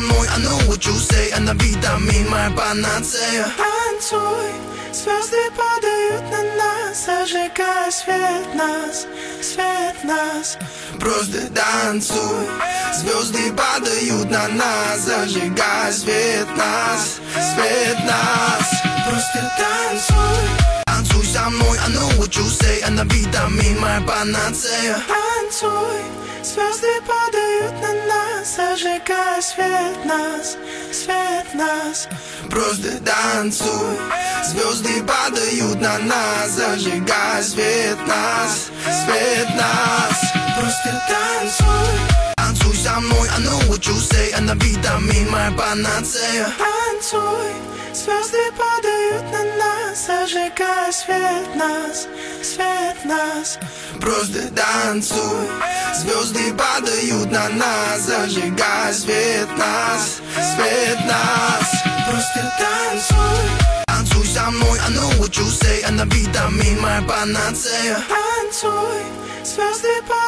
мной, I know what you say. Она витамин, моя панацея. Танцуй, звезды падают на нас, зажигая свет нас, свет нас. Просто танцуй, звезды падают на нас, зажигая свет нас, свет нас. Просто танцуй, танцуй со мной, I know what you say. Она витамин, моя панацея. танцуй, звезды падают на нас, зажигая свет нас, свет нас. Просто танцуй, звезды падают на нас, зажигая свет нас, свет нас. Просто танцуй, танцуй со мной, I know what you say. Она витамин, моя панацея. танцуй, звезды падают на нас, зажигая свет нас, свет нас. Просто танцуй, звезды падают на нас, зажигая свет нас, свет нас. Просто танцуй, танцуй со мной, I know what you say. Она витамин, моя панацея. танцуй, звезды падают